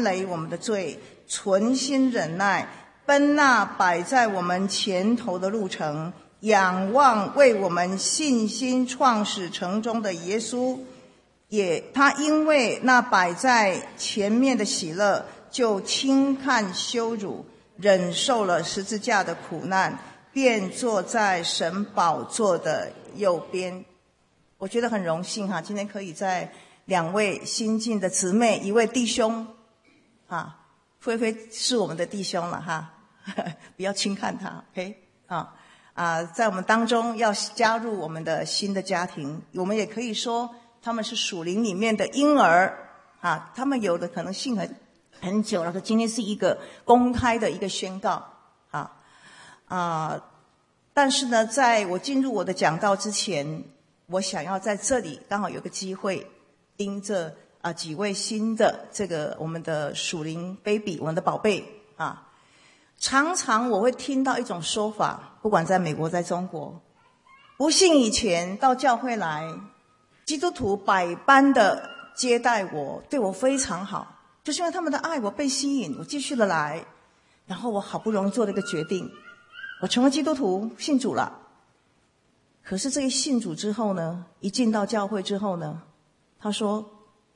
累我们的罪，存心忍耐，奔那摆在我们前头的路程，仰望为我们信心创始成终的耶稣。他因为那摆在前面的喜乐，就轻看羞辱，忍受了十字架的苦难，便坐在神宝座的右边。我觉得很荣幸哈，今天可以在2位新进的姊妹，一位弟兄啊，菲菲是我们的弟兄了哈，不要轻看他 ，OK 在我们当中要加入我们的新的家庭，我们也可以说他们是属灵里面的婴儿啊，他们有的可能信很久了，可今天是一个公开的一个宣告但是呢，在我进入我的讲道之前，我想要在这里刚好有个机会盯着几位新的这个我们的属灵 baby， 我们的宝贝啊。常常我会听到一种说法，不管在美国在中国，不信以前到教会来，基督徒百般的接待我，对我非常好，就是因为他们的爱我被吸引，我继续的来，然后我好不容易做了一个决定，我成为基督徒信主了。可是这一信主之后呢，一进到教会之后呢，他说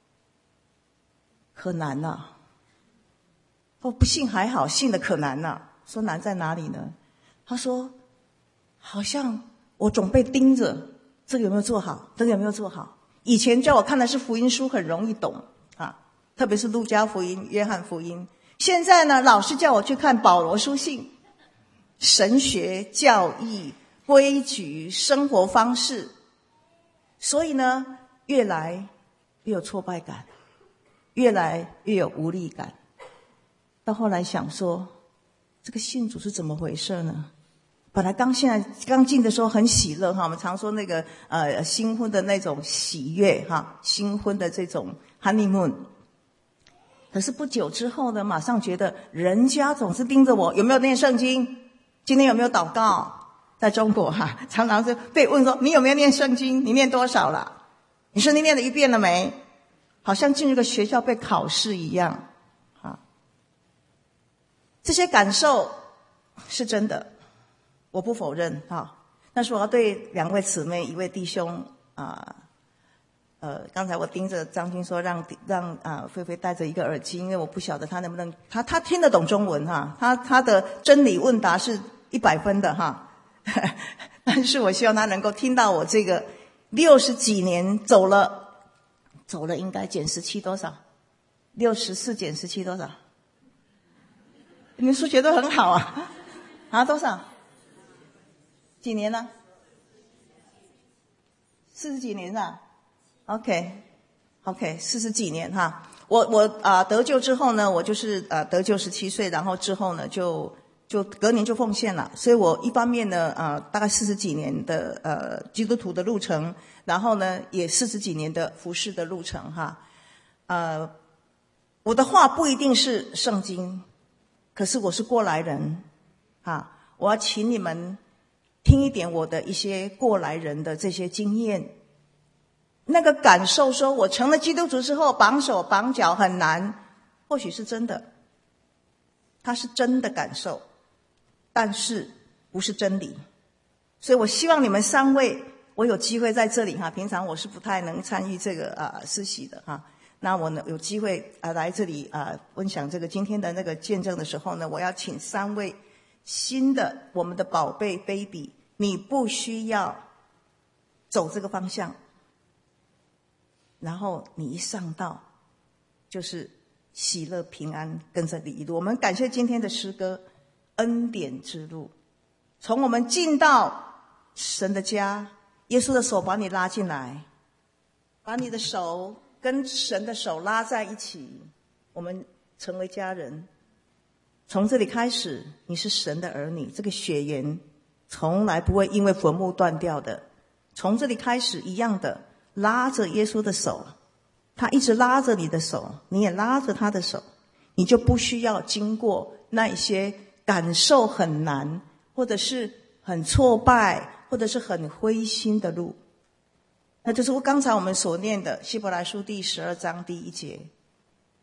可难啊，不信还好，信的可难啊。说难在哪里呢？他说好像我总被盯着，这个有没有做好，这个有没有做好。以前叫我看的是福音书，很容易懂特别是路加福音、约翰福音。现在呢，老师叫我去看保罗书信，神学、教义、规矩、生活方式，所以呢，越来越有挫败感，越来越有无力感。到后来想说，这个信主是怎么回事呢？本来刚进的时候很喜乐我们常说那个新婚的那种喜悦新婚的这种 honeymoon。可是不久之后呢，马上觉得人家总是盯着我，有没有念圣经？今天有没有祷告？在中国常常是被问说你有没有念圣经？你念多少了？你圣经念了1遍了没？好像进入个学校被考试一样这些感受是真的，我不否认但是我要对2位姊妹、1位弟兄刚才我盯着张军说让菲菲戴着一个耳机，因为我不晓得他能不能他听得懂中文他的真理问答是100分的但是我希望他能够听到我这个60几年走了应该减17多少？64减17多少？你们数学都很好多少？几年了？40几年了。OK 40几年我得救之后呢，我就是得救17岁，然后之后呢就隔年就奉献了，所以我一方面呢大概40几年的基督徒的路程，然后呢也40几年的服事的路程我的话不一定是圣经，可是我是过来人我要请你们听一点我的一些过来人的这些经验，那个感受说我成了基督徒之后绑手绑脚很难，或许是真的，它是真的感受，但是不是真理。所以我希望你们3位，我有机会在这里平常我是不太能参与这个施洗的那我呢有机会来这里分享这个今天的那个见证的时候呢，我要请3位新的我们的宝贝 baby， 你不需要走这个方向，然后你一上道就是喜乐平安跟着你一路。我们感谢今天的诗歌恩典之路，从我们进到神的家，耶稣的手把你拉进来，把你的手跟神的手拉在一起，我们成为家人。从这里开始，你是神的儿女，这个血缘从来不会因为坟墓断掉的。从这里开始一样的，拉着耶稣的手，他一直拉着你的手，你也拉着他的手，你就不需要经过那一些感受很难，或者是很挫败，或者是很灰心的路。那就是刚才我们所念的希伯来书第12章第1节，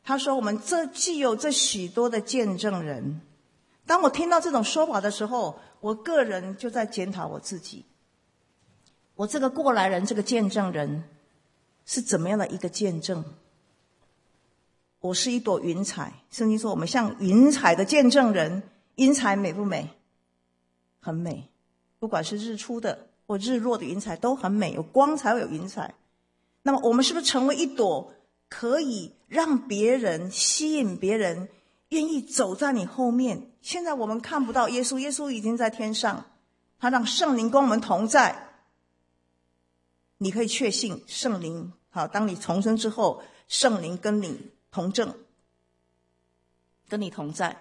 他说我们这既有这许多的见证人。当我听到这种说法的时候，我个人就在检讨我自己，我这个过来人，这个见证人是怎么样的一个见证？我是一朵云彩，圣经说我们像云彩的见证人。云彩美不美？很美，不管是日出的或日落的云彩都很美，有光才会有云彩。那么我们是不是成为一朵可以让别人吸引别人愿意走在你后面？现在我们看不到耶稣，耶稣已经在天上，他让圣灵跟我们同在。你可以确信圣灵，好，当你重生之后，圣灵跟你同证，跟你同在。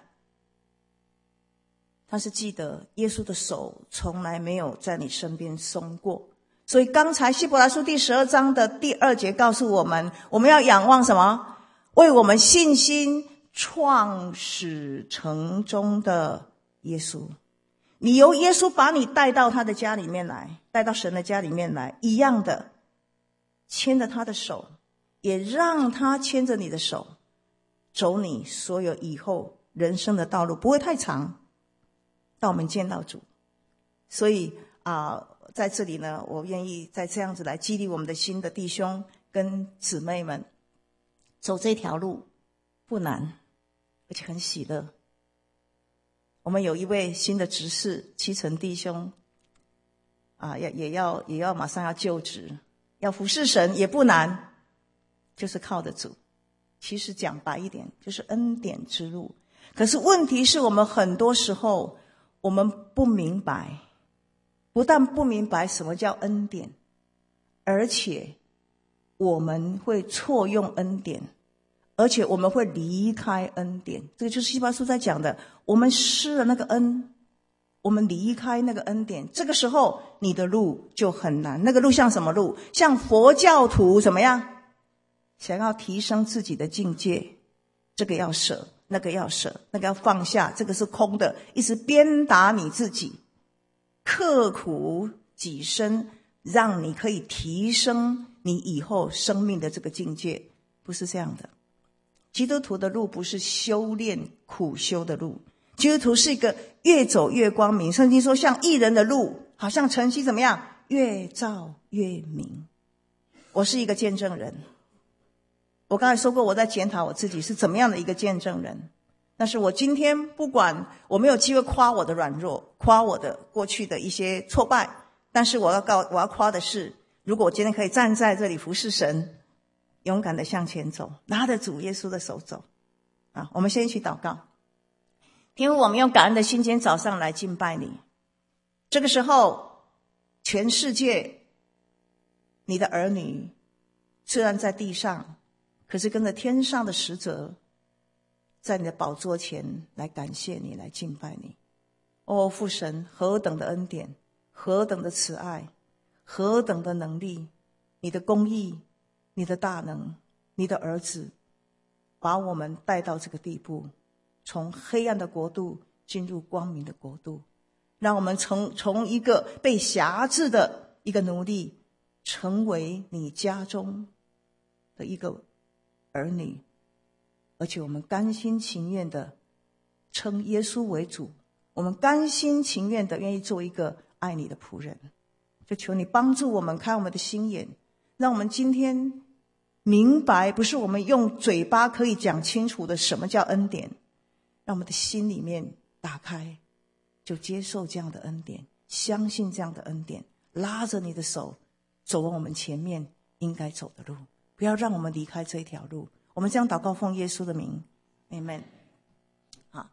但是记得耶稣的手从来没有在你身边松过。所以刚才希伯来书第12章的第2节告诉我们，我们要仰望什么？为我们信心创始成终的耶稣。你由耶稣把你带到他的家里面来，带到神的家里面来，一样的牵着他的手，也让他牵着你的手，走你所有以后人生的道路，不会太长，到我们见到主。所以在这里呢，我愿意再这样子来激励我们的新的弟兄跟姊妹们，走这条路不难，而且很喜乐。我们有一位新的执事七成弟兄也要马上要就职，要服侍神也不难，就是靠着主。其实讲白一点，就是恩典之路。可是问题是我们很多时候我们不明白，不但不明白什么叫恩典，而且我们会错用恩典，而且我们会离开恩典。这个就是希伯来书在讲的，我们失了那个恩，我们离开那个恩典，这个时候你的路就很难。那个路像什么路？像佛教徒怎么样？想要提升自己的境界，这个要舍，那个要舍，那个要放下，这个是空的，一直鞭打你自己，刻苦己身，让你可以提升你以后生命的这个境界，不是这样的。基督徒的路不是修炼苦修的路，基督徒是一个越走越光明。圣经说像义人的路，好像晨曦怎么样？越照越明。我是一个见证人，我刚才说过我在检讨我自己是怎么样的一个见证人。但是我今天不管，我没有机会夸我的软弱，夸我的过去的一些挫败，但是我要夸的是，如果我今天可以站在这里服侍神，勇敢的向前走，拿着主耶稣的手走。我们先一起祷告。天父，我们用感恩的心，今天早上来敬拜你。这个时候全世界你的儿女虽然在地上，可是跟着天上的使者在你的宝座前来感谢你，来敬拜你。父神，何等的恩典，何等的慈爱，何等的能力，你的公义，你的大能，你的儿子把我们带到这个地步，从黑暗的国度进入光明的国度，让我们从一个被辖制的一个奴隶，成为你家中的一个儿女，而且我们甘心情愿的称耶稣为主，我们甘心情愿的愿意做一个爱你的仆人。就求你帮助我们，开我们的心眼，让我们今天明白，不是我们用嘴巴可以讲清楚的什么叫恩典，让我们的心里面打开，就接受这样的恩典，相信这样的恩典，拉着你的手走往我们前面应该走的路，不要让我们离开这一条路。我们这样祷告，奉耶稣的名 Amen。 好，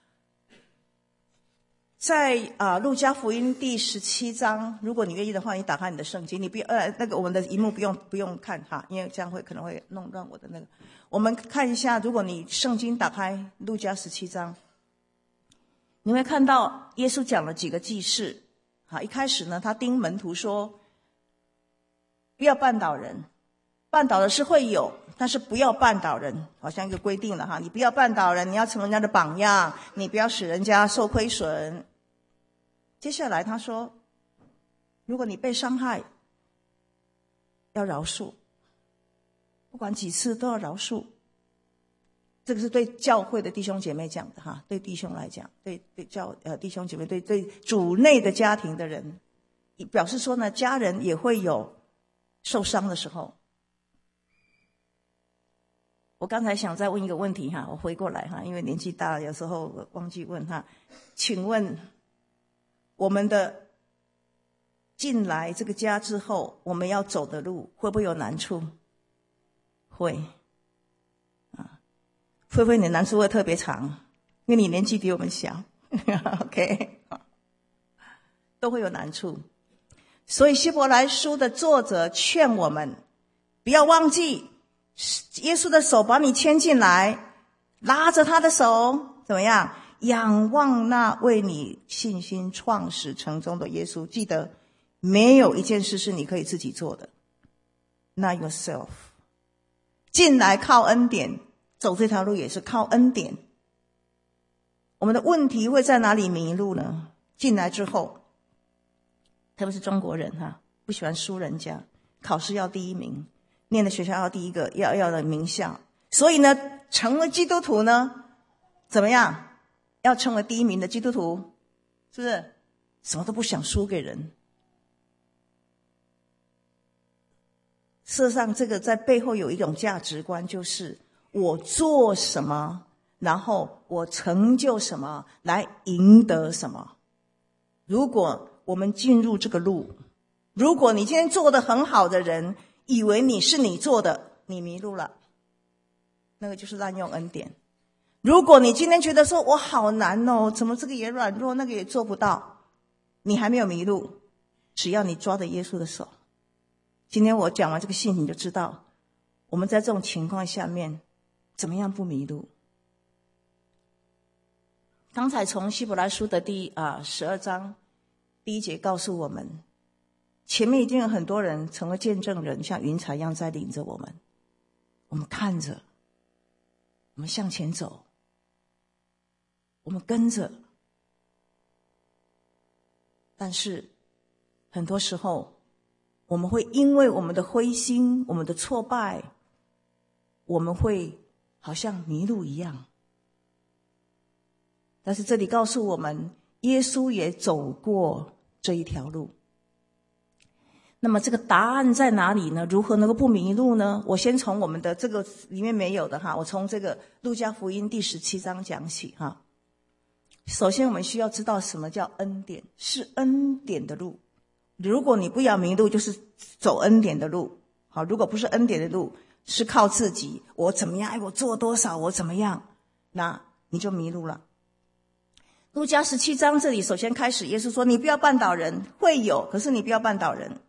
在路加福音第17章，如果你愿意的话，你打开你的圣经，你不要我们的荧幕不用看哈，因为这样可能会弄乱我的那个。我们看一下，如果你圣经打开路加17章，你会看到耶稣讲了几个记事。好，一开始呢，他叮门徒说，不要绊倒人，绊倒的是会有，但是不要绊倒人，好像一个规定了哈，你不要绊倒人，你要成人家的榜样，你不要使人家受亏损。接下来他说，如果你被伤害，要饶恕，不管几次都要饶恕。 这个是对教会的弟兄姐妹讲的哈，对弟兄来讲，对弟兄姐妹，对主内的家庭的人，表示说呢，家人也会有受伤的时候。我刚才想再问一个问题哈，我回过来哈，因为年纪大了，有时候忘记问哈。请问我们的进来这个家之后，我们要走的路会不会有难处？会。会不会你的难处会特别长？因为你年纪比我们小，OK， 都会有难处。所以希伯来书的作者劝我们，不要忘记耶稣的手把你牵进来，拉着他的手，怎么样？仰望那为你信心创始成终的耶稣。记得，没有一件事是你可以自己做的。Not yourself。进来靠恩典。走这条路也是靠恩典。我们的问题会在哪里迷路呢？进来之后，特别是中国人哈，不喜欢输人家，考试要第一名，念的学校要第一个，要的名校。所以呢，成为基督徒呢，怎么样？要成为第一名的基督徒，是不是？什么都不想输给人。事实上，这个在背后有一种价值观，就是我做什么，然后我成就什么，来赢得什么。如果我们进入这个路，如果你今天做得很好的人，以为你是你做的，你迷路了，那个就是滥用恩典。如果你今天觉得说我好难哦，怎么这个也软弱，那个也做不到，你还没有迷路，只要你抓着耶稣的手。今天我讲完这个信，你就知道我们在这种情况下面怎么样不迷路。刚才从希伯来书的第12章第1节告诉我们，前面已经有很多人成为见证人，像云彩一样在领着我们，我们看着，我们向前走，我们跟着。但是很多时候我们会因为我们的灰心，我们的挫败，我们会好像迷路一样。但是这里告诉我们，耶稣也走过这一条路。那么这个答案在哪里呢？如何能够不迷路呢？我先从我们的这个里面没有的哈，我从这个路加福音第17章讲起哈。首先我们需要知道什么叫恩典，是恩典的路。如果你不要迷路，就是走恩典的路。好，如果不是恩典的路，是靠自己，我怎么样，我做多少，我怎么样，那你就迷路了。路加17章这里首先开始，耶稣说你不要绊倒人，会有，可是你不要绊倒人。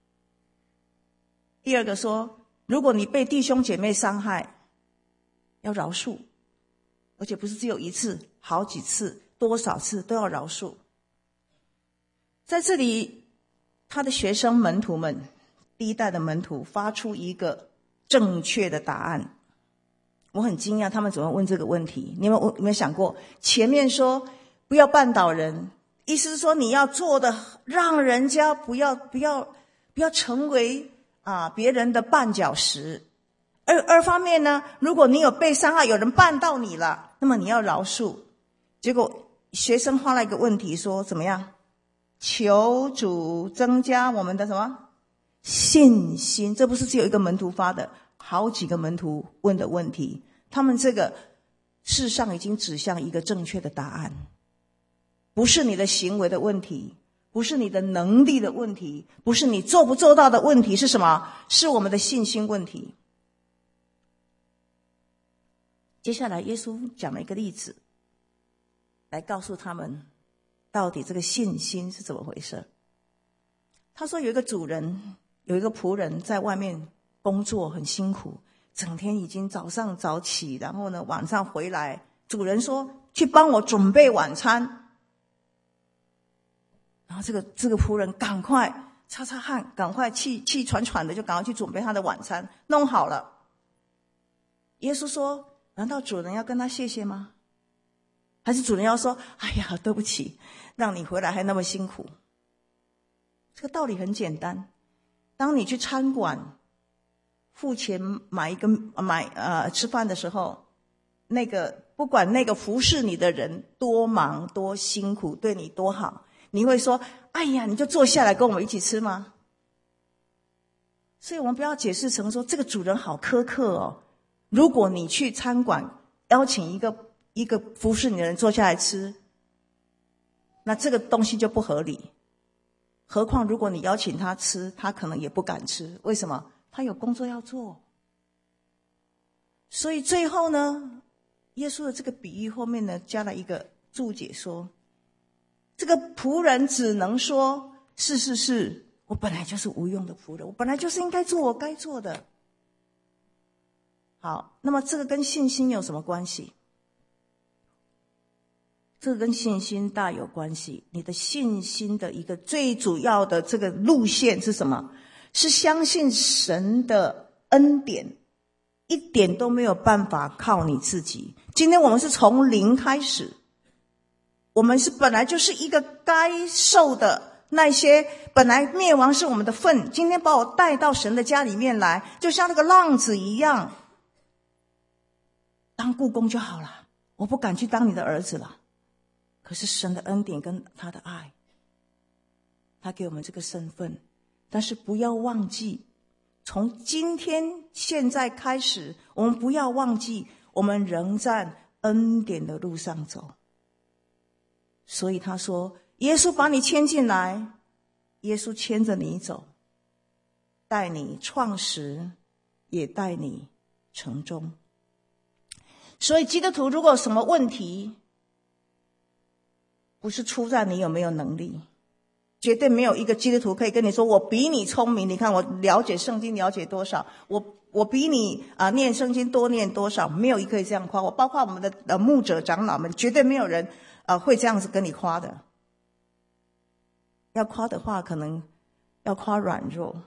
第二个说，如果你被弟兄姐妹伤害，要饶恕，而且不是只有一次，好几次，多少次都要饶恕。在这里他的学生门徒们，第一代的门徒发出一个正确的答案。我很惊讶他们怎么问这个问题。你有没有想过，前面说不要绊倒人，意思是说你要做的让人家不要成为别人的绊脚石。二方面呢，如果你有被伤害，有人绊到你了，那么你要饶恕。结果学生画了一个问题说怎么样？求主增加我们的什么信心。这不是只有一个门徒发的，好几个门徒问的问题。他们这个事实上已经指向一个正确的答案，不是你的行为的问题，不是你的能力的问题，不是你做不做到的问题，是什么？是我们的信心问题。接下来耶稣讲了一个例子来告诉他们到底这个信心是怎么回事。他说有一个主人，有一个仆人在外面工作很辛苦，整天已经早上早起，然后呢晚上回来，主人说去帮我准备晚餐。然后这个仆人赶快擦擦汗，赶快气喘喘的就赶快去准备他的晚餐，弄好了。耶稣说，难道主人要跟他谢谢吗？还是主人要说，哎呀对不起，让你回来还那么辛苦。这个道理很简单，当你去餐馆付钱吃饭的时候， 不管那个服侍你的人多忙多辛苦，对你多好，你会说哎呀你就坐下来跟我们一起吃吗？所以我们不要解释成说这个主人好苛刻哦。如果你去餐馆邀请一个服侍你的人坐下来吃，那这个东西就不合理。何况如果你邀请他吃，他可能也不敢吃。为什么？他有工作要做。所以最后呢，耶稣的这个比喻后面呢加了一个注解说，这个仆人只能说是，我本来就是无用的仆人，我本来就是应该做我该做的。好，那么这个跟信心有什么关系？这个跟信心大有关系。你的信心的一个最主要的这个路线是什么？是相信神的恩典，一点都没有办法靠你自己。今天我们是从零开始，我们是本来就是一个该受的那些，本来灭亡是我们的份，今天把我带到神的家里面来，就像那个浪子一样，当雇工就好了，我不敢去当你的儿子了。可是神的恩典跟他的爱，他给我们这个身份。但是不要忘记，从今天现在开始，我们不要忘记，我们仍在恩典的路上走。所以他说，耶稣把你牵进来，耶稣牵着你走，带你创始，也带你成终。所以基督徒如果有什么问题，不是出在你有没有能力，绝对没有一个基督徒可以跟你说我比你聪明，你看我了解圣经了解多少，我比你念圣经多念多少，没有一个可以这样夸我。包括我们的牧者长老们，绝对没有人会这样子跟你夸的。要夸的话，可能要夸软弱。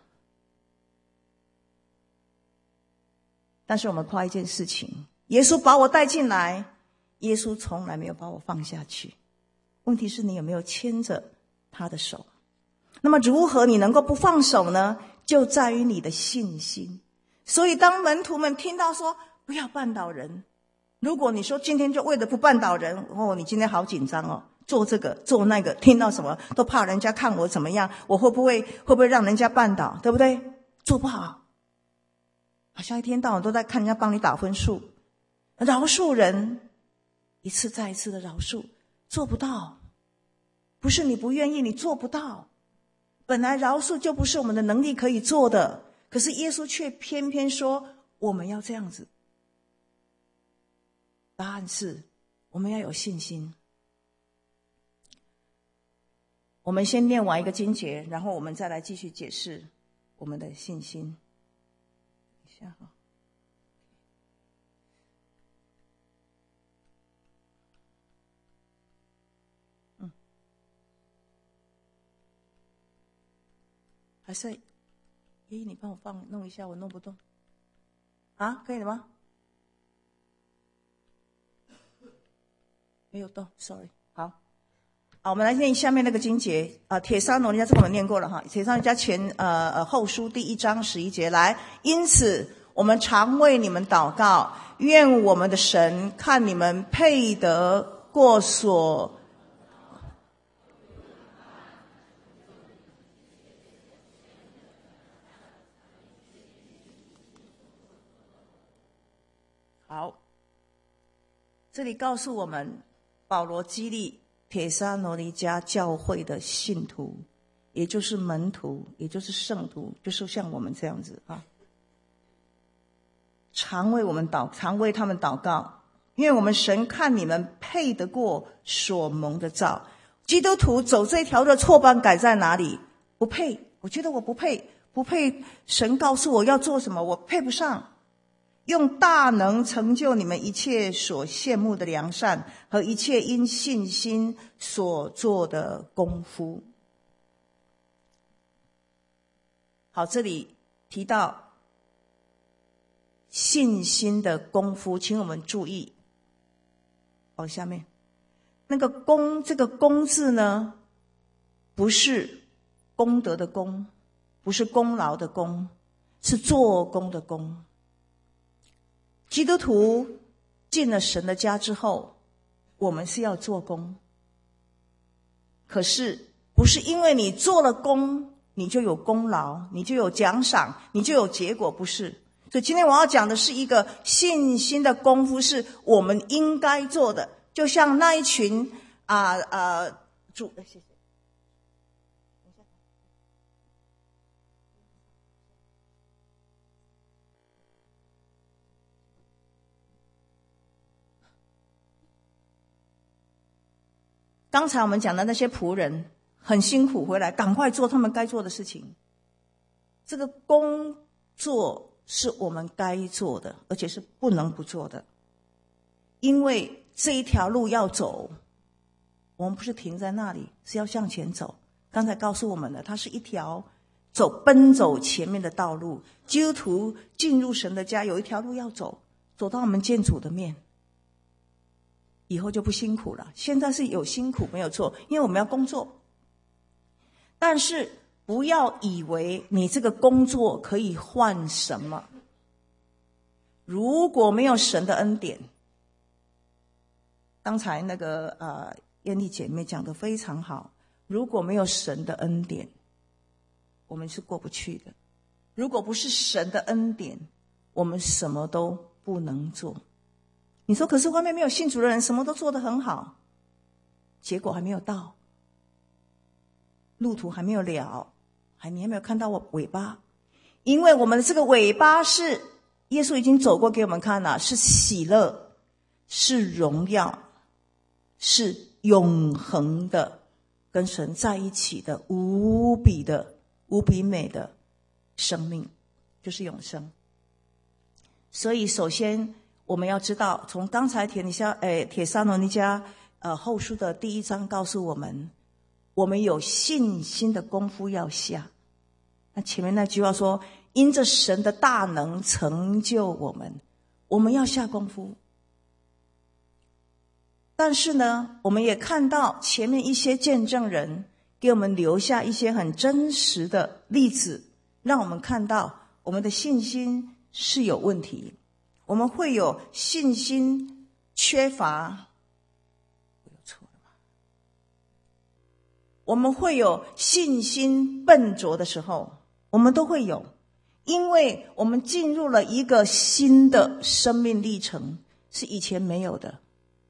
但是我们夸一件事情，耶稣把我带进来，耶稣从来没有把我放下去。问题是你有没有牵着他的手？那么如何你能够不放手呢？就在于你的信心。所以当门徒们听到说不要绊倒人，如果你说今天就为了不绊倒人，你今天好紧张哦，做这个做那个，听到什么都怕人家看我怎么样，我会不会让人家绊倒，对不对？做不好，好像一天到晚都在看人家帮你打分数，饶恕人，一次再一次的饶恕，做不到。不是你不愿意，你做不到。本来饶恕就不是我们的能力可以做的，可是耶稣却偏偏说我们要这样子。答案是我们要有信心。我们先念完一个经节，然后我们再来继续解释我们的信心。一下哈。还是咦，你帮我弄一下，我弄不动啊？可以了吗？没有动 ，sorry。好，我们来念下面那个经节帖撒罗尼迦这个我们念过了哈，帖撒罗尼迦前后书第1章11节来，因此我们常为你们祷告，愿我们的神看你们配得过所。好，这里告诉我们，保罗激励帖撒罗尼迦教会的信徒，也就是门徒，也就是圣徒，就是像我们这样子常为他们祷告，因为我们神看你们配得过所蒙的召。基督徒走这条的错班改在哪里？不配，我觉得我不配，神告诉我要做什么，我配不上。用大能成就你们一切所羡慕的良善和一切因信心所做的功夫。好，这里提到信心的功夫，请我们注意往下面那个功，这个功字呢，不是功德的功，不是功劳的功，是做工的工。基督徒进了神的家之后，我们是要做工。可是不是因为你做了工，你就有功劳，你就有奖赏，你就有结果，不是。所以今天我要讲的是一个信心的功夫，是我们应该做的。就像那一群谢谢。刚才我们讲的那些仆人很辛苦，回来赶快做他们该做的事情。这个工作是我们该做的，而且是不能不做的。因为这一条路要走，我们不是停在那里，是要向前走。刚才告诉我们的，它是一条奔走前面的道路。基督徒进入神的家有一条路要走，走到我们见主的面，以后就不辛苦了。现在是有辛苦没有错，因为我们要工作，但是不要以为你这个工作可以换什么。如果没有神的恩典，刚才那个艳丽姐妹讲得非常好，如果没有神的恩典，我们是过不去的。如果不是神的恩典，我们什么都不能做。你说可是外面没有信主的人什么都做得很好，结果还没有到，路途还没有了，你还没有看到我尾巴。因为我们的这个尾巴是耶稣已经走过给我们看了，是喜乐，是荣耀，是永恒的，跟神在一起的无比美的生命，就是永生。所以首先我们要知道，从刚才帖撒罗尼迦后书的第1章告诉我们，我们有信心的功夫要下。那前面那句话说，因着神的大能成就我们要下功夫。但是呢，我们也看到前面一些见证人给我们留下一些很真实的例子，让我们看到我们的信心是有问题，我们会有信心缺乏，我们会有信心笨拙的时候，我们都会有，因为我们进入了一个新的生命历程，是以前没有的。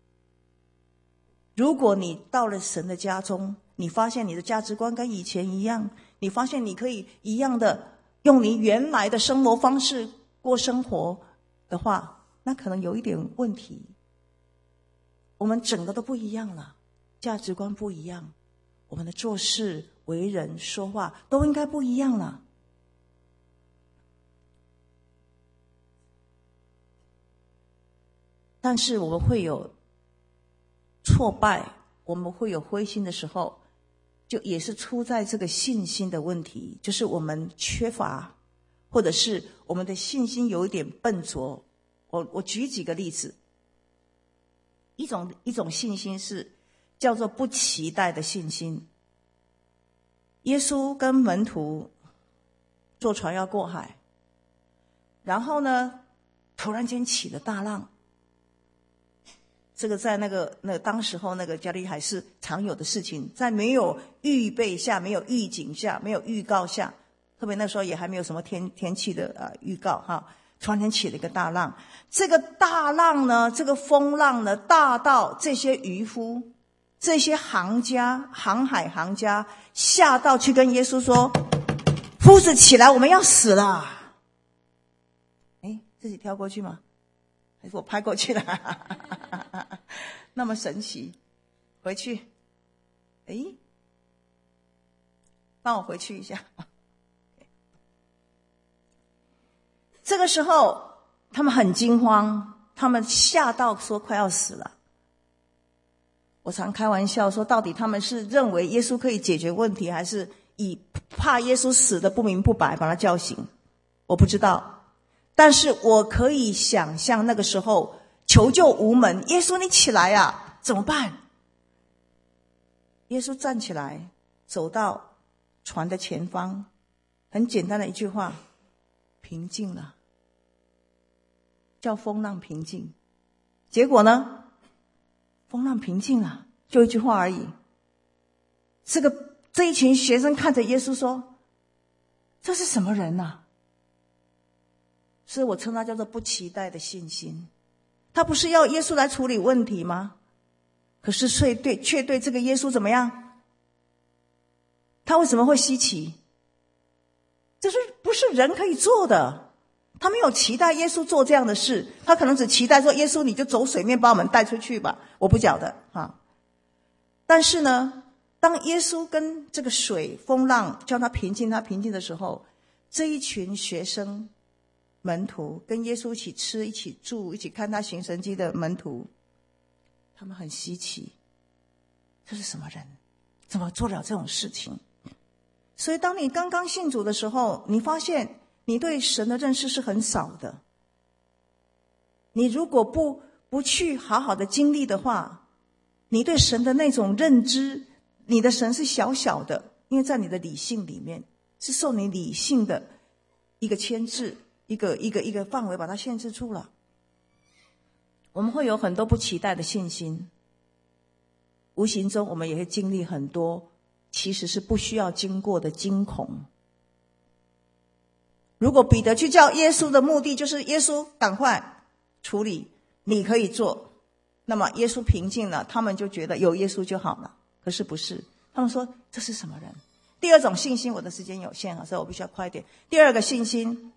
如果你到了神的家中，你发现你的价值观跟以前一样，你发现你可以一样的用你原来的生活方式过生活的话，那可能有一点问题。我们整个都不一样了，价值观不一样，我们的做事、为人、说话都应该不一样了。但是我们会有挫败，我们会有灰心的时候，就也是出在这个信心的问题，就是我们缺乏，或者是我们的信心有一点笨拙。我举几个例子。一种信心是叫做不期待的信心。耶稣跟门徒坐船要过海，然后呢，突然间起了大浪。这个在那个当时候那个加利海是常有的事情，在没有预备下、没有预警下、没有预告下，特别那时候也还没有什么天气的预告哈，突然间起了一个大浪。这个大浪呢，这个风浪呢，大到这些渔夫、这些航海行家吓到去跟耶稣说：“夫子起来，我们要死了。”自己跳过去吗？还是我拍过去了？那么神奇，回去，帮我回去一下。这个时候他们很惊慌，他们吓到说快要死了。我常开玩笑说，到底他们是认为耶稣可以解决问题，还是以怕耶稣死的不明不白把他叫醒？我不知道。但是我可以想象那个时候求救无门，耶稣你起来啊，怎么办？耶稣站起来，走到船的前方，很简单的一句话：平静了，叫风浪平静。 结果呢，风浪平静了，就一句话而已。这一群学生看着耶稣说：“这是什么人啊？”所以我称他叫做不期待的信心。他不是要耶稣来处理问题吗？可是却对这个耶稣怎么样？他为什么会稀奇？这是不是人可以做的？他没有期待耶稣做这样的事，他可能只期待说：“耶稣，你就走水面把我们带出去吧。”我不晓得啊。但是呢，当耶稣跟这个水风浪叫他平静的时候，这一群学生门徒跟耶稣一起吃、一起住、一起看他行神迹的门徒，他们很稀奇，这是什么人？怎么做了这种事情？所以当你刚刚信主的时候，你发现你对神的认识是很少的。你如果不去好好的经历的话，你对神的那种认知，你的神是小小的，因为在你的理性里面，是受你理性的一个牵制，一个范围把它限制住了。我们会有很多不期待的信心，无形中我们也会经历很多其实是不需要经过的惊恐。如果彼得去叫耶稣的目的就是耶稣赶快处理，你可以做，那么耶稣平静了，他们就觉得有耶稣就好了。可是不是，他们说这是什么人？第二种信心，我的时间有限所以我必须要快一点。第二个信心，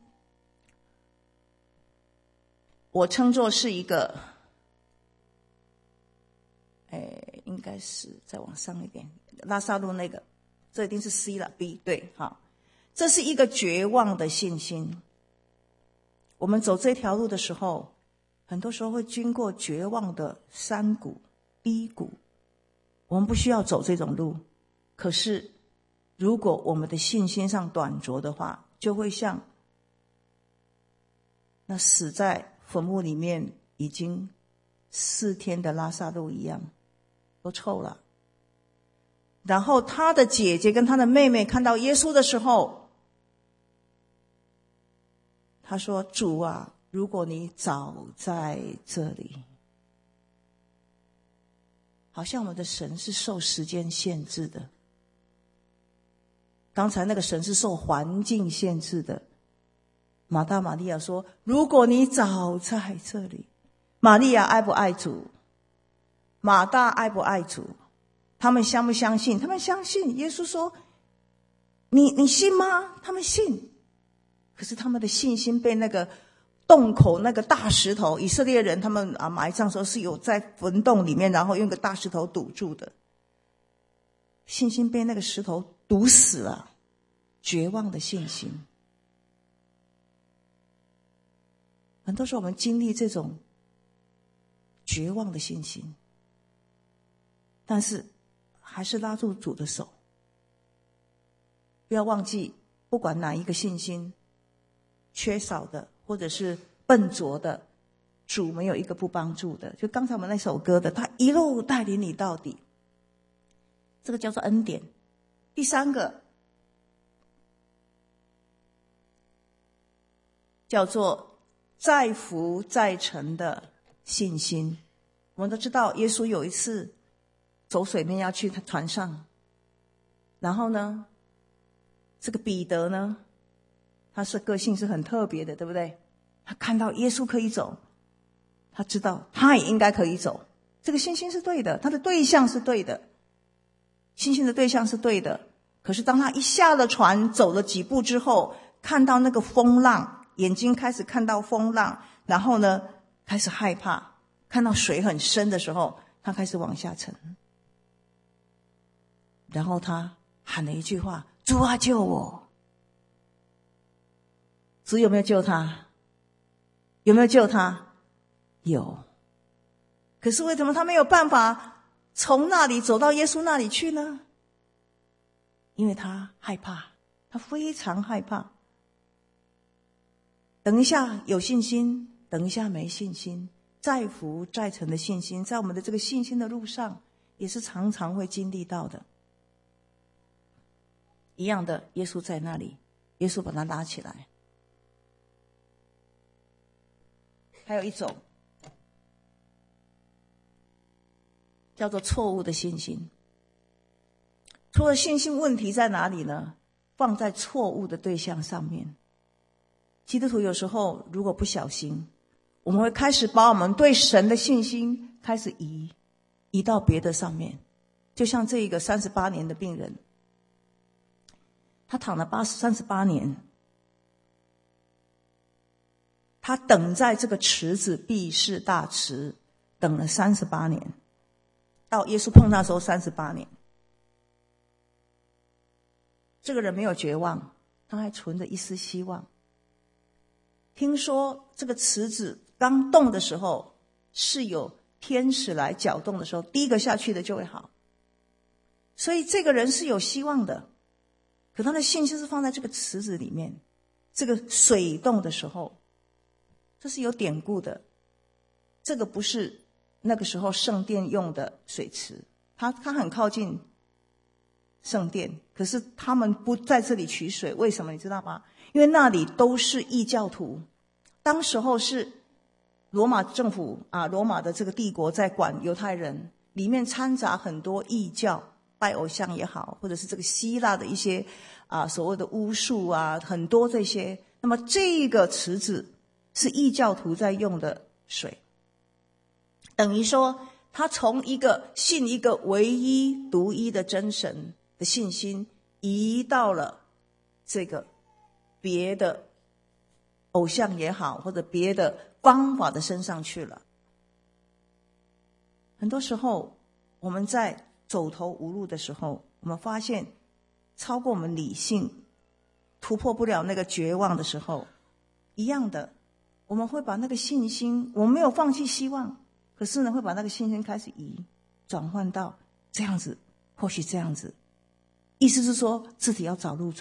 我称作是一个应该是再往上一点，拉撒路那个，这一定是 C 了 B 对，好，这是一个绝望的信心。我们走这条路的时候，很多时候会经过绝望的山谷低谷，我们不需要走这种路，可是如果我们的信心上短拙的话，就会像那死在坟墓里面已经4天的拉撒路一样，都臭了。然后他的姐姐跟他的妹妹看到耶稣的时候，他说：“主啊，如果你早在这里。”好像我们的神是受时间限制的，刚才那个神是受环境限制的。马大玛利亚说：“如果你早在这里。”玛利亚爱不爱主？马大爱不爱主？他们相不相信？他们相信。耶稣说：“你信吗？”他们信。可是他们的信心被那个洞口那个大石头，以色列人他们埋葬的时候是有在坟洞里面，然后用个大石头堵住的。信心被那个石头堵死了，绝望的信心。很多时候我们经历这种绝望的信心，但是还是拉住主的手。不要忘记，不管哪一个信心缺少的或者是笨拙的，主没有一个不帮助的。就刚才我们那首歌的，他一路带领你到底，这个叫做恩典。第三个叫做在福在成的信心。我们都知道耶稣有一次走水面要去他船上，然后呢，这个彼得呢，他是个性是很特别的，对不对？他看到耶稣可以走，他知道他也应该可以走。这个信心是对的，他的对象是对的，信心的对象是对的。可是当他一下了船，走了几步之后，看到那个风浪，眼睛开始看到风浪，然后呢，开始害怕，看到水很深的时候，他开始往下沉。然后他喊了一句话：“主啊，救我！”主有没有救他？有没有救他？有。可是为什么他没有办法从那里走到耶稣那里去呢？因为他害怕，他非常害怕。等一下有信心，等一下没信心，在福在成的信心，在我们的这个信心的路上，也是常常会经历到的。一样的，耶稣在那里，耶稣把他拉起来。还有一种叫做错误的信心。错误的信心问题在哪里呢？放在错误的对象上面。基督徒有时候如果不小心，我们会开始把我们对神的信心开始移到别的上面。就像这一个38年的病人，他躺了38年，他等在这个池子毕士大池等了38年，到耶稣碰他的时候38年。这个人没有绝望，他还存着一丝希望。听说这个池子刚动的时候，是有天使来搅动的时候，第一个下去的就会好。所以这个人是有希望的，可他的信心是放在这个池子里面，这个水动的时候，这是有典故的。这个不是那个时候圣殿用的水池，它很靠近圣殿，可是他们不在这里取水，为什么你知道吗？因为那里都是异教徒，当时候是罗马政府罗马的这个帝国在管犹太人，里面掺杂很多异教，拜偶像也好，或者是这个希腊的一些所谓的巫术很多这些。那么这个池子是异教徒在用的水，等于说他从信一个唯一独一的真神的信心，移到了这个别的偶像也好，或者别的方法的身上去了。很多时候我们在走投无路的时候，我们发现超过我们理性，突破不了那个绝望的时候，一样的，我们会把那个信心，我们没有放弃希望，可是呢，会把那个信心开始转换到这样子，或许这样子。意思是说自己要找路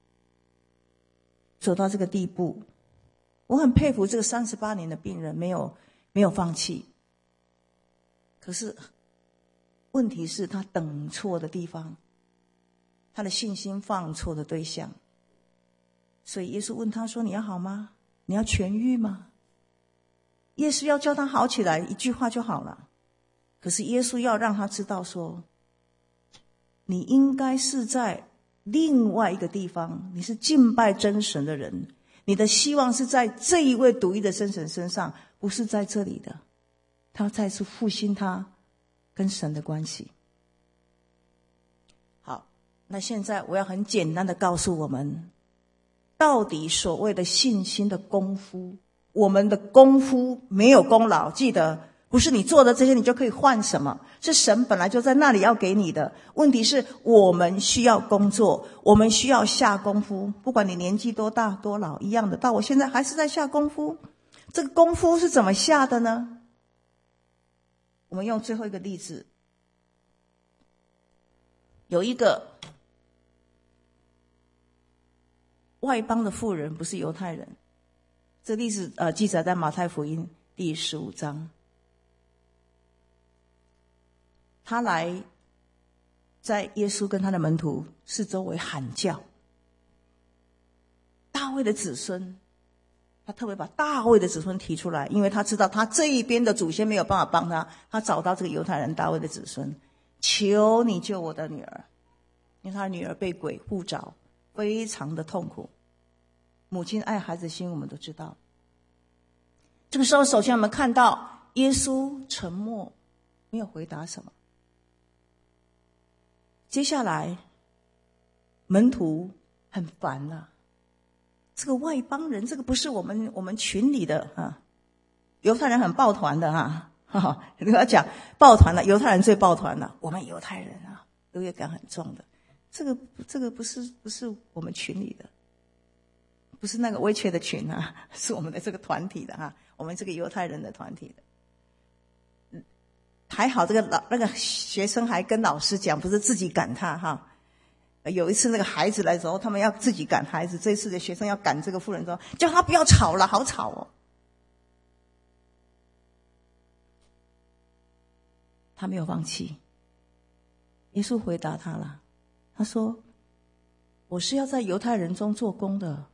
走到这个地步。我很佩服这个38年的病人没有放弃，可是问题是他等错的地方，他的信心放错的对象。所以耶稣问他说，你要好吗？你要痊愈吗？耶稣要叫他好起来，一句话就好了。可是耶稣要让他知道说，你应该是在另外一个地方，你是敬拜真神的人，你的希望是在这一位独一的真神身上，不是在这里的。他要再次复兴他跟神的关系。好，那现在我要很简单的告诉我们，到底所谓的信心的功夫，我们的功夫没有功劳，记得不是你做的这些你就可以换什么，是神本来就在那里要给你的。问题是我们需要工作，我们需要下功夫，不管你年纪多大多老一样的，到我现在还是在下功夫。这个功夫是怎么下的呢？我们用最后一个例子，有一个外邦的妇人，不是犹太人，这例子记载在马太福音第15章。他来在耶稣跟他的门徒四周围喊叫，大卫的子孙，他特别把大卫的子孙提出来，因为他知道他这一边的祖先没有办法帮他，他找到这个犹太人大卫的子孙，求你救我的女儿，因为他的女儿被鬼附着，非常的痛苦。母亲爱孩子心我们都知道。这个时候首先我们看到耶稣沉默，没有回答什么。接下来门徒很烦了，这个外邦人，这个不是我们群里的犹太人很抱团的你要讲抱团的，犹太人最抱团了，我们犹太人优越感很重的，这个不是我们群里的，不是那个微缺的群是我们的这个团体的我们这个犹太人的团体的。还好那个学生还跟老师讲，不是自己赶他有一次那个孩子来的时候，他们要自己赶孩子，这次的学生要赶这个妇人说，叫他不要吵了，好吵哦。他没有放弃，耶稣回答他了，他说，我是要在犹太人中做工的，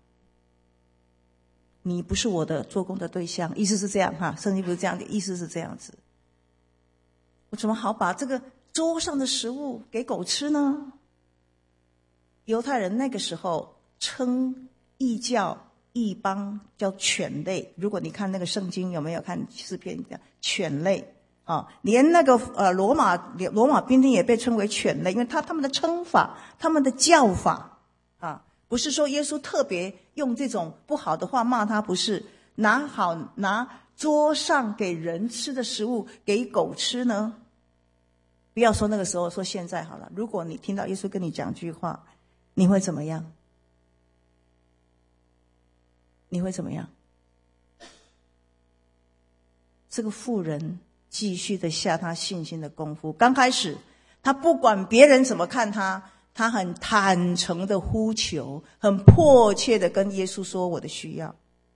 你不是我的做工的对象。意思是这样圣经不是这样的，意思是这样子。 我怎么好把这个桌上的食物给狗吃呢？犹太人那个时候称异教异邦叫犬类，如果你看那个圣经，有没有看诗篇讲犬类啊？连那个罗马兵丁也被称为犬类，因为他们的称法，他们的叫法啊，不是说耶稣特别用这种不好的话骂他，不是拿桌上给人吃的食物给狗吃呢？不要说那个时候，说现在好了。如果你听到耶稣跟你讲句话，你会怎么样？你会怎么样？这个妇人继续的下他信心的功夫。刚开始他不管别人怎么看他，他很坦诚的呼求，很迫切的跟耶稣说我的需要。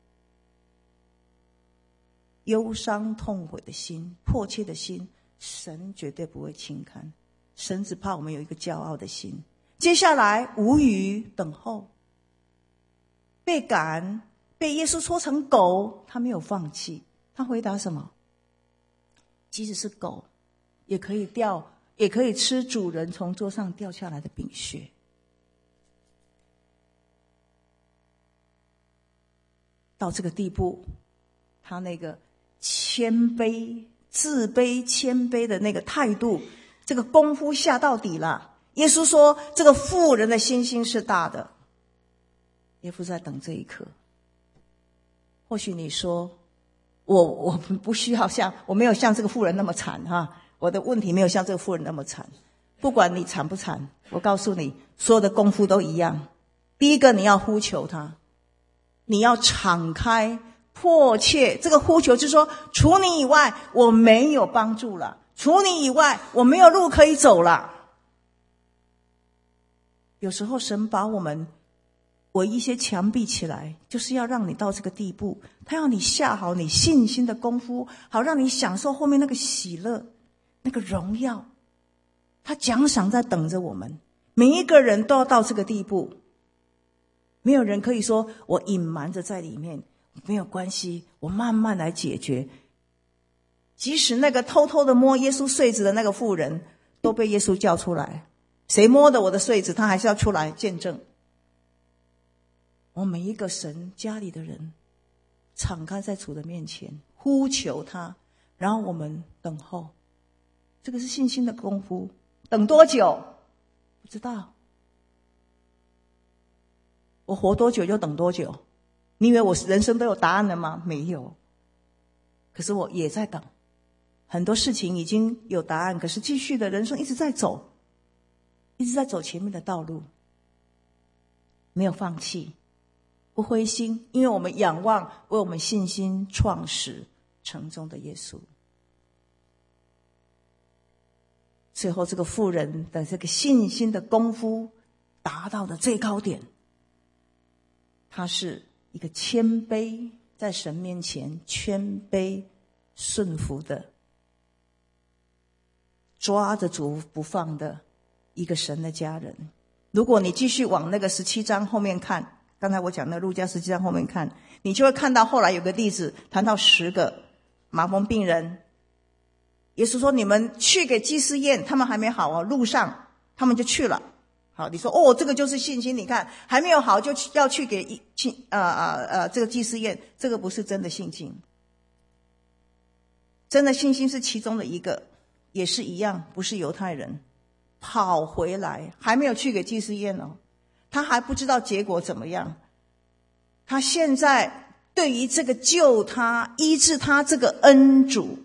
忧伤痛悔的心，迫切的心，神绝对不会轻看。神只怕我们有一个骄傲的心。接下来无语等候，被赶，被耶稣说成狗，他没有放弃。他回答什么？即使是狗也可以吃主人从桌上掉下来的饼屑。到这个地步，他那个谦卑、自卑、谦卑的那个态度，这个功夫下到底了。耶稣说这个妇人的信心是大的。耶稣在等这一刻。或许你说我不需要我没有像这个妇人那么惨哈，我的问题没有像这个妇人那么惨。不管你惨不惨，我告诉你，所有的功夫都一样。第一个，你要呼求他，你要敞开迫切。这个呼求就是说，除你以外我没有帮助了，除你以外我没有路可以走了。有时候神把我们围一些墙壁起来，就是要让你到这个地步，他要你下好你信心的功夫，好让你享受后面那个喜乐，那个荣耀。他奖赏在等着我们，每一个人都要到这个地步。没有人可以说我隐瞒着在里面，没有关系，我慢慢来解决。即使那个偷偷的摸耶稣穗子的那个妇人都被耶稣叫出来，谁摸的我的穗子，他还是要出来见证。我们每一个神家里的人敞开在主的面前，呼求他，然后我们等候。这个是信心的功夫。等多久不知道，我活多久就等多久。你以为我人生都有答案了吗？没有。可是我也在等。很多事情已经有答案，可是继续的人生一直在走，一直在走前面的道路，没有放弃，不灰心，因为我们仰望为我们信心创始成终的耶稣。最后这个妇人的这个信心的功夫达到了最高点，他是一个谦卑，在神面前谦卑顺服的，抓着主不放的一个神的家人。如果你继续往那个17章后面看，刚才我讲的路加17章后面看，你就会看到后来有个例子，谈到10个麻风病人。耶稣说你们去给祭司验，他们还没好哦，路上他们就去了。好，你说这个就是信心，你看还没有好就要去给这个祭司验，这个不是真的信心。真的信心是其中的一个，也是一样，不是犹太人跑回来，还没有去给祭司验哦，他还不知道结果怎么样。他现在对于这个救他医治他这个恩主，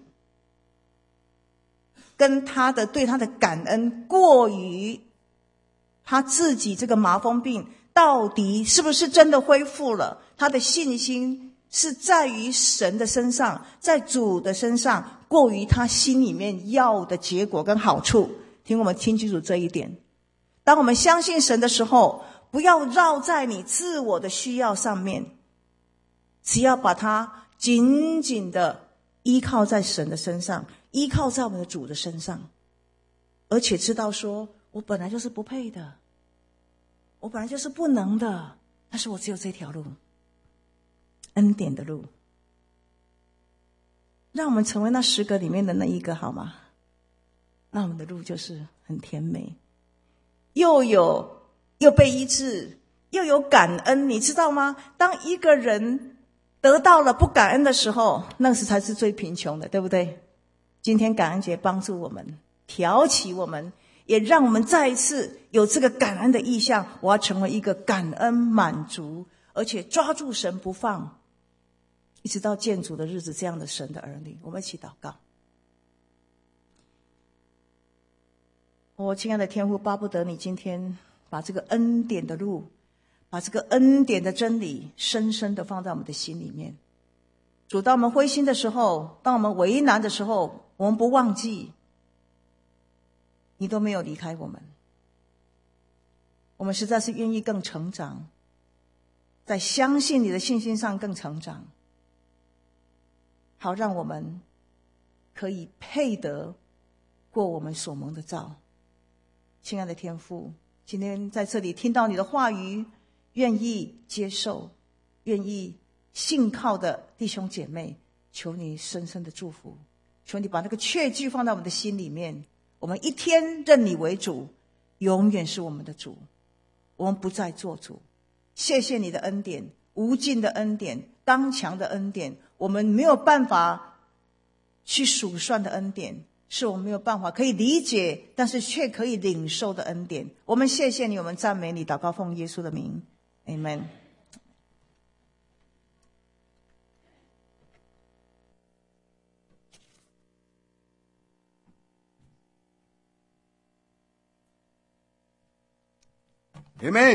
跟对他的感恩过于他自己这个麻风病到底是不是真的恢复了，他的信心是在于神的身上，在主的身上，过于他心里面要的结果跟好处。我们听清楚这一点。当我们相信神的时候，不要绕在你自我的需要上面，只要把它紧紧的依靠在神的身上，依靠在我们的主的身上，而且知道说我本来就是不配的，我本来就是不能的，但是我只有这条路，恩典的路。让我们成为那10个里面的那一个好吗？ 那我们的路就是很甜美，又被医治，又有感恩，你知道吗？当一个人得到了不感恩的时候，那时才是最贫穷的，对不对？今天感恩节帮助我们，挑起我们，也让我们再一次有这个感恩的意向，我要成为一个感恩满足，而且抓住神不放，一直到见主的日子，这样的神的儿女。我们一起祷告。亲爱的天父，巴不得你今天把这个恩典的路，把这个恩典的真理深深的放在我们的心里面。主，当我们灰心的时候，当我们为难的时候，我们不忘记你都没有离开我们。我们实在是愿意更成长，在相信你的信心上更成长，好让我们可以配得过我们所蒙的召。亲爱的天父，今天在这里听到你的话语，愿意接受，愿意信靠的弟兄姐妹，求你深深的祝福，求你把那个确据放在我们的心里面。我们一天认你为主，永远是我们的主，我们不再做主。谢谢你的恩典，无尽的恩典，刚强的恩典，我们没有办法去数算的恩典，是我们没有办法可以理解，但是却可以领受的恩典。我们谢谢你，我们赞美你，祷告奉耶稣的名 Amen。 Amen